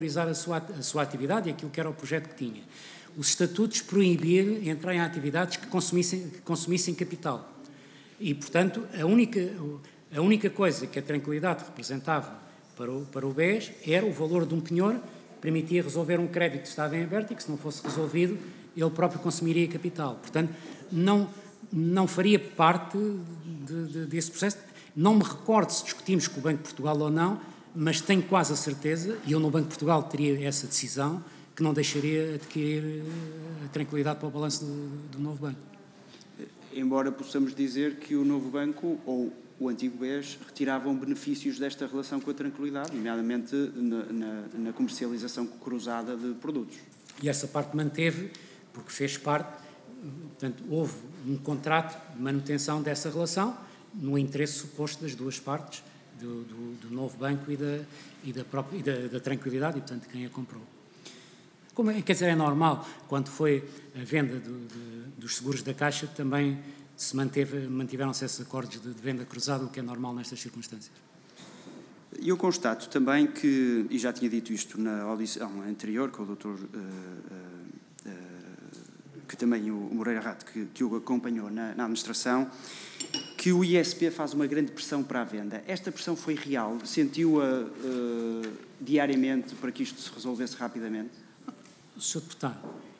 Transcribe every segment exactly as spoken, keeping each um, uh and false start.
priorizar a sua, a sua atividade e aquilo que era o projeto que tinha. Os estatutos proibiam entrar em atividades que consumissem, que consumissem capital. E, portanto, a única, a única coisa que a tranquilidade representava para o, para o B E S era o valor de um penhor que permitia resolver um crédito que estava em aberto e que, se não fosse resolvido, ele próprio consumiria capital. Portanto, não, não faria parte de, de, desse processo. Não me recordo se discutimos com o Banco de Portugal ou não, mas tenho quase a certeza, e eu no Banco de Portugal teria essa decisão, que não deixaria adquirir a tranquilidade para o balanço do, do novo banco. Embora possamos dizer que o novo banco, ou o antigo B E S, retiravam benefícios desta relação com a tranquilidade, nomeadamente na, na, na comercialização cruzada de produtos. E essa parte manteve, porque fez parte, portanto, houve um contrato de manutenção dessa relação, no interesse suposto das duas partes, do, do, do novo banco e, da, e, da, própria, e da, da tranquilidade, e, portanto, quem a comprou. Como é, quer dizer, é normal, quando foi a venda do, de, dos seguros da Caixa, também se manteve, mantiveram-se esses acordos de, de venda cruzada, o que é normal nestas circunstâncias. E eu constato também que, e já tinha dito isto na audição anterior, com o doutor, uh, uh, uh, que também o Moreira Rato, que, que o acompanhou na, na administração, que o I S P faz uma grande pressão para a venda. Esta pressão foi real? Sentiu-a uh, diariamente para que isto se resolvesse rapidamente? senhor Deputado,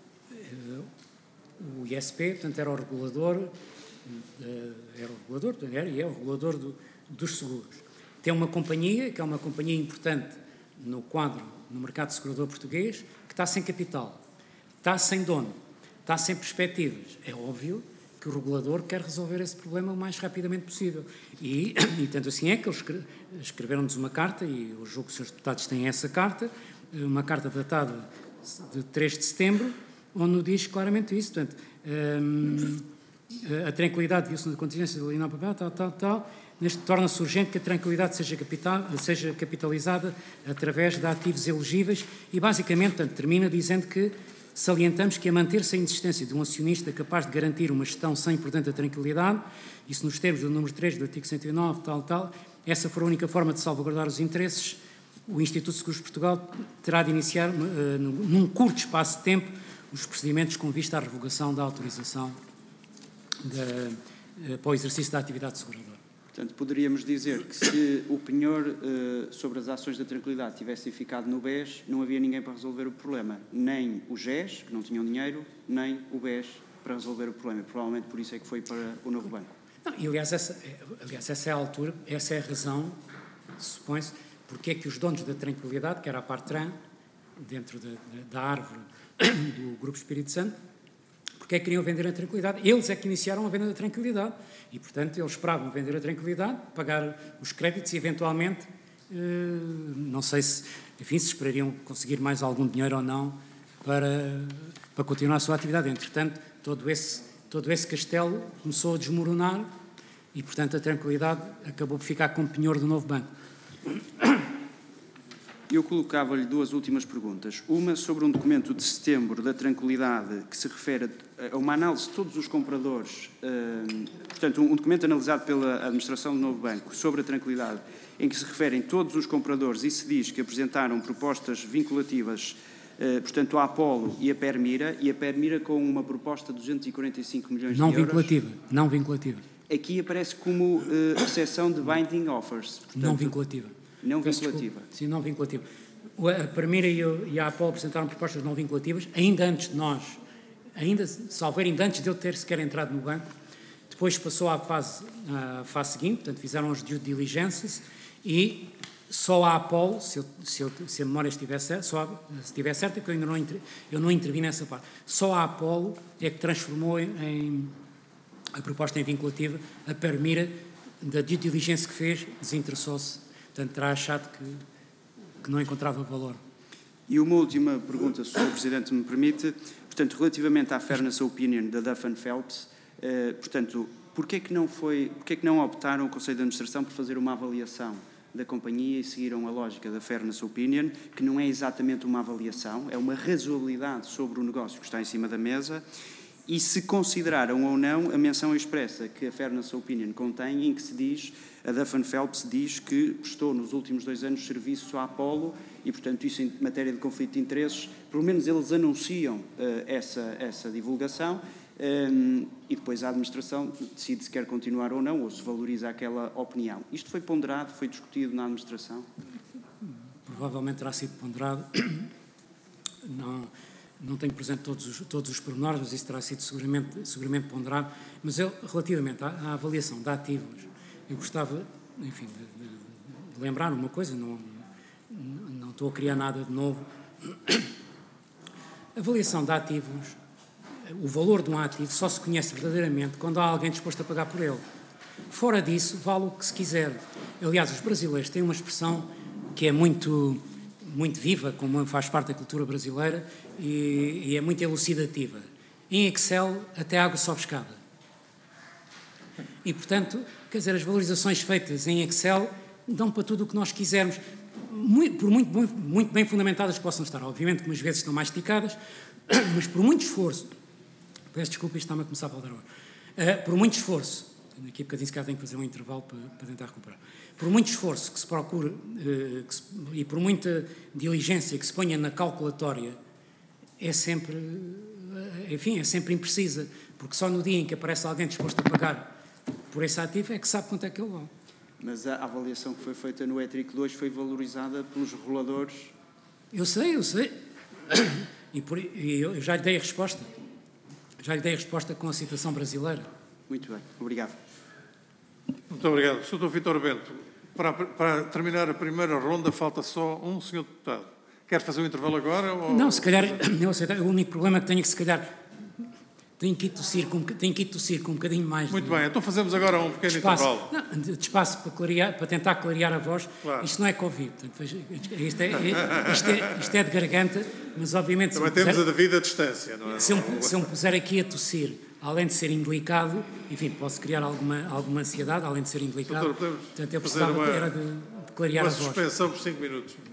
o I S P, portanto, era o regulador, era o regulador, era e é o regulador do, dos seguros. Tem uma companhia, que é uma companhia importante no quadro, no mercado segurador português, que está sem capital, está sem dono, está sem perspectivas. É óbvio que o regulador quer resolver esse problema o mais rapidamente possível. E, e tanto assim é que eles escreveram-nos uma carta, e eu julgo que os senhores deputados têm essa carta, uma carta datada de três de setembro, onde diz claramente isso. Portanto, hum, a tranquilidade viu-se na contingência da Inopapel, tal, tal, tal, neste torna-se urgente que a tranquilidade seja, capital, seja capitalizada através de ativos elegíveis e, basicamente, portanto, termina dizendo que salientamos que, a manter-se a insistência de um acionista capaz de garantir uma gestão sem, portanto, a tranquilidade, isso nos termos do número três do artigo cento e nove, tal, tal, essa for a única forma de salvaguardar os interesses, o Instituto de Seguros de Portugal terá de iniciar, uh, num curto espaço de tempo, os procedimentos com vista à revogação da autorização de, uh, para o exercício da atividade seguradora. Portanto, poderíamos dizer que se o penhor uh, sobre as ações da tranquilidade tivesse ficado no B E S, não havia ninguém para resolver o problema. Nem o G E S, que não tinham dinheiro, nem o B E S para resolver o problema. Provavelmente por isso é que foi para o novo banco. Não, e, aliás, essa, aliás, essa é a altura, essa é a razão, supõe-se, porque é que os donos da tranquilidade, que era a Partran, dentro de, de, da árvore do Grupo Espírito Santo, porque é que queriam vender a tranquilidade? Eles é que iniciaram a venda da tranquilidade e, portanto, eles esperavam vender a tranquilidade, pagar os créditos e, eventualmente, eh, não sei se, enfim, se esperariam conseguir mais algum dinheiro ou não para, para continuar a sua atividade. Entretanto, todo esse, todo esse castelo começou a desmoronar e, portanto, a tranquilidade acabou por ficar com o penhor do novo banco. Eu colocava-lhe duas últimas perguntas. Uma sobre um documento de setembro da Tranquilidade que se refere a uma análise de todos os compradores, uh, portanto, um documento analisado pela administração do novo banco sobre a Tranquilidade, em que se referem todos os compradores e se diz que apresentaram propostas vinculativas, uh, portanto, à Apollo e à Permira, e a Permira com uma proposta de duzentos e quarenta e cinco milhões não de euros. Vinculativa, não vinculativa. Aqui aparece como uh, exceção de binding offers. Portanto, não vinculativa. Não Peço vinculativa. Desculpa. Sim, não vinculativa. A Permira e a Apollo apresentaram propostas não vinculativas, ainda antes de nós, ainda, salvo ainda antes de eu ter sequer entrado no banco. Depois passou à fase, à fase seguinte, portanto, fizeram as due diligências e só a Apollo, se, eu, se, eu, se a memória estiver certa, só a, se estiver certa, porque eu ainda não, inter, eu não intervi nessa parte, só a Apollo é que transformou em, em a proposta em vinculativa. A Permira, da due diligência que fez, desinteressou-se. Portanto, terá achado que, que não encontrava valor. E uma última pergunta, se o senhor Presidente me permite. Portanto, relativamente à Fairness Opinion da Duff and Phelps, eh, portanto, porquê que não foi, porquê que não optaram o Conselho de Administração por fazer uma avaliação da companhia e seguiram a lógica da Fairness Opinion, que não é exatamente uma avaliação, é uma razoabilidade sobre o negócio que está em cima da mesa, e se consideraram ou não a menção expressa que a Fairness Opinion contém, em que se diz, a Duff and Phelps diz que prestou nos últimos dois anos serviço à Apollo e, portanto, isso em matéria de conflito de interesses, pelo menos eles anunciam uh, essa, essa divulgação um, e depois a administração decide se quer continuar ou não, ou se valoriza aquela opinião. Isto foi ponderado, foi discutido na administração? Provavelmente terá sido ponderado. Não... Não tenho presente todos os, todos os pormenores, mas isso terá sido seguramente, seguramente ponderado. Mas eu, relativamente à, à avaliação de ativos, eu gostava, enfim, de, de, de lembrar uma coisa, não, não estou a criar nada de novo. A avaliação de ativos, o valor de um ativo só se conhece verdadeiramente quando há alguém disposto a pagar por ele. Fora disso, vale o que se quiser. Aliás, os brasileiros têm uma expressão que é muito... muito viva, como faz parte da cultura brasileira, e, e é muito elucidativa. Em Excel, até a água sobe escada. E, portanto, quer dizer, as valorizações feitas em Excel dão para tudo o que nós quisermos, muito, por muito, muito, muito bem fundamentadas que possam estar. Obviamente que umas vezes estão mais esticadas, mas por muito esforço, peço desculpa, isto está-me a começar a faltar agora, uh, por muito esforço, daqui a bocadinho se calhar tenho que fazer um intervalo para, para tentar recuperar. Por muito esforço que se procure uh, que se, e por muita diligência que se ponha na calculatória, é sempre, uh, enfim, é sempre imprecisa, porque só no dia em que aparece alguém disposto a pagar por esse ativo é que sabe quanto é que ele vale. Mas a avaliação que foi feita no E T R I C dois foi valorizada pelos reguladores? Eu sei, eu sei. E, por, e eu já lhe dei a resposta. Já lhe dei a resposta com a citação brasileira. Muito bem, obrigado. Muito obrigado. senhor doutor Vítor Bento, para, para terminar a primeira ronda, falta só um senhor deputado. Quer fazer um intervalo agora? Ou... Não, se calhar, eu sei, o único problema que tenho é que, se calhar, tenho que ir tossir com, tenho que ir tossir com um bocadinho mais Muito de... bem, então fazemos agora um pequeno de espaço, intervalo. Não, de espaço para, clarear, para tentar clarear a voz. Claro. Isto não é Covid, portanto, isto, é, isto, é, isto é de garganta, mas obviamente... Também se temos puser, a devida distância, não é? Se eu, se eu me puser aqui a tossir, além de ser indelicado, enfim, posso criar alguma, alguma ansiedade, além de ser indelicado. Doutor, portanto, eu precisava uma, era de, de clarear uma a voz. suspensão por cinco minutos.